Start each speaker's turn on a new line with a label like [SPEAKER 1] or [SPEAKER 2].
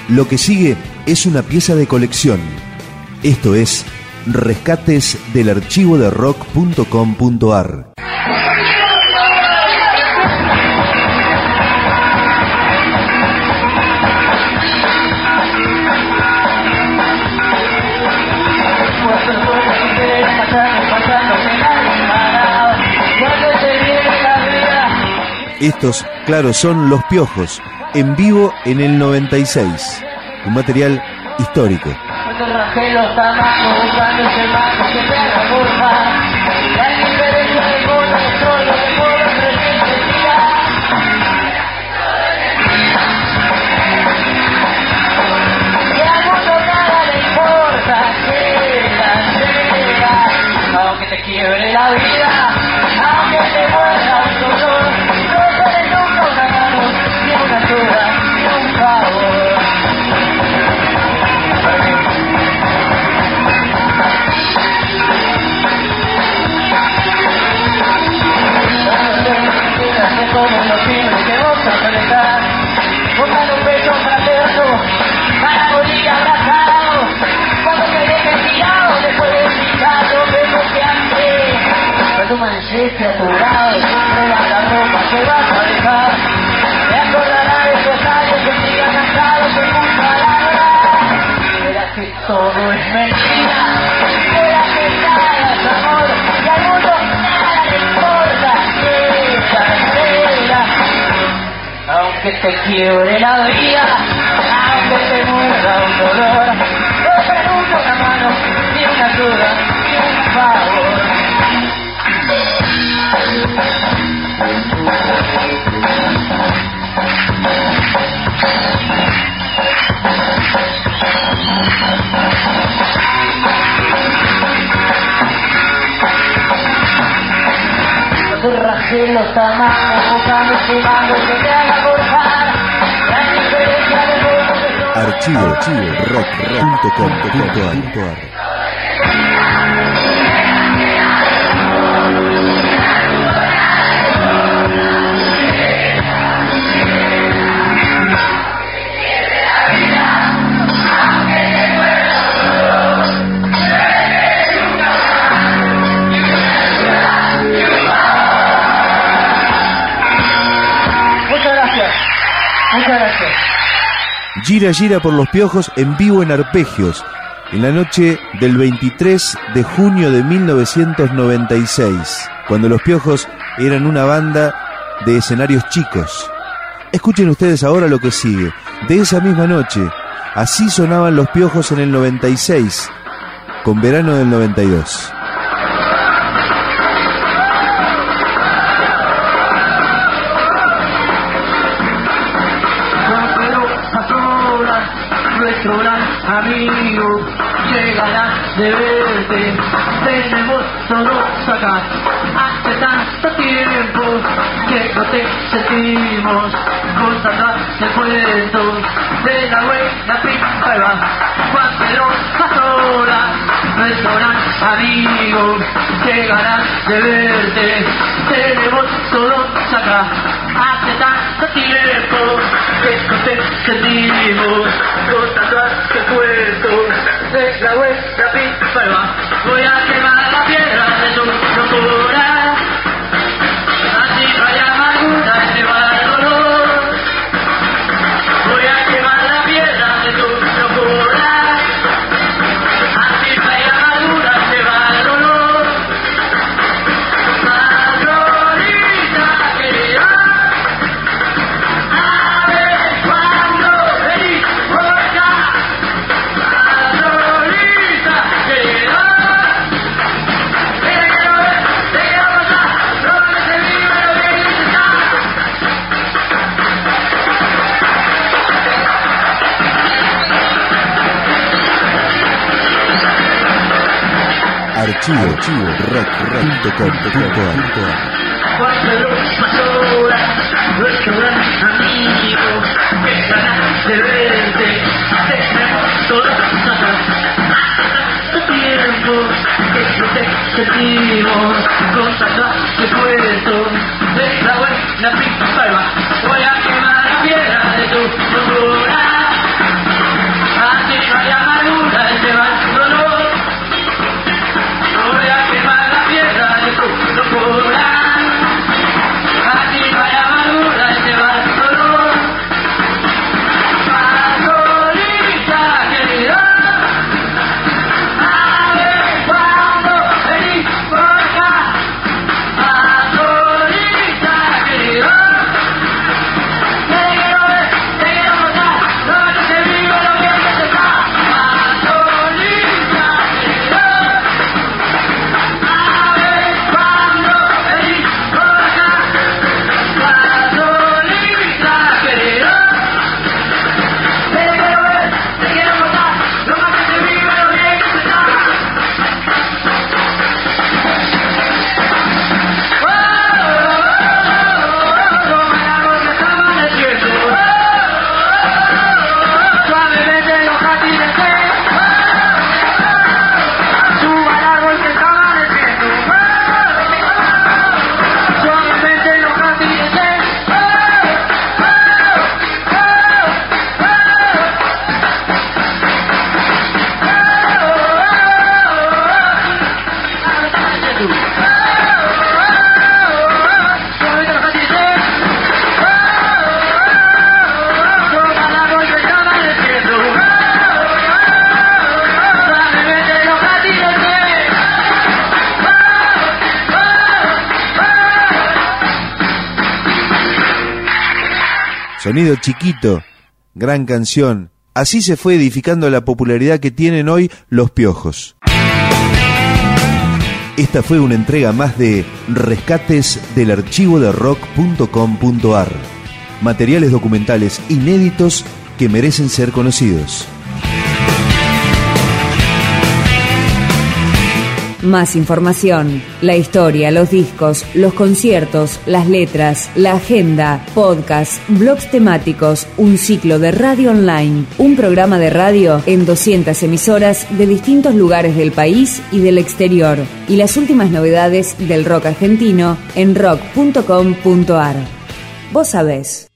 [SPEAKER 1] Lo que sigue es una pieza de colección. Esto es Rescates del archivo de rock.com.ar. Estos, claro, son Los Piojos, en vivo en el 96. Un material histórico.
[SPEAKER 2] Aunque te quiebre la vida, aunque te muera un dolor, no seré nunca una mano, ni una ayuda, ni un favor. Como los fines que vos apretar, pongan un beso fraterno, para morir abrazados, cuando te dejes tirado, después de quitar los besos que antes. Cuando amaneciste a tu lado, prueba la ropa que vas a dejar, te acordarás de esos años que sigan cansados en tus palabras. Verás que todo es mentira, verás que nada es amor, y al mundo nada le importa, aunque te quiebre la vida, aunque te muera un dolor, no seré nunca una mano, ni una ayuda, ni un favor. Cuando rajé los tamaños, buscando ese mango que te haga forjar la diferencia de todo que son.
[SPEAKER 1] Archivo rock.com.ar.
[SPEAKER 2] Muchas gracias.
[SPEAKER 1] Gira gira por Los Piojos en vivo en Arpegios, en la noche del 23 de junio de 1996, cuando Los Piojos eran una banda de escenarios chicos. Escuchen ustedes ahora lo que sigue. De esa misma noche, así sonaban Los Piojos en el 96, con verano del 92.
[SPEAKER 2] Nuestro gran amigo llegará de verte, tenemos todos acá, hace tanto tiempo que no te sentimos, contando el cuento de la buena primavera, cuando pasora, nuestro gran amigo llegará de verte, tenemos todos acá, hace tanto tiempo que no te sentimos, contando el cuento de la buena primavera. Voy a quemar la piedra de tu locura, así no hay amargura y te va el dolor. Voy a quemar la piedra de tu locura, así no hay amargura y te va el dolor. Margarita querida, a ver cuándo venís por acá. Margarita querida, te quiero ver, te quiero gozar, donde se vive lo que está.
[SPEAKER 1] Archivo rock.com.ar.
[SPEAKER 2] Cuando pasora, nuestro gran amigo, que estará de verte, tenemos todos acá, hace tanto tiempo que no te sentimos, contando el cuento de la buena primavera. Voy a quemar la piedra de tu locura,
[SPEAKER 1] Sonido chiquito, gran canción. Así se fue edificando la popularidad que tienen hoy Los Piojos. Esta fue una entrega más de Rescates del archivo de rock.com.ar. Materiales documentales inéditos que merecen ser conocidos.
[SPEAKER 3] Más información, la historia, los discos, los conciertos, las letras, la agenda, podcasts, blogs temáticos, un ciclo de radio online, un programa de radio en 200 emisoras de distintos lugares del país y del exterior, y las últimas novedades del rock argentino en rock.com.ar. Vos sabés.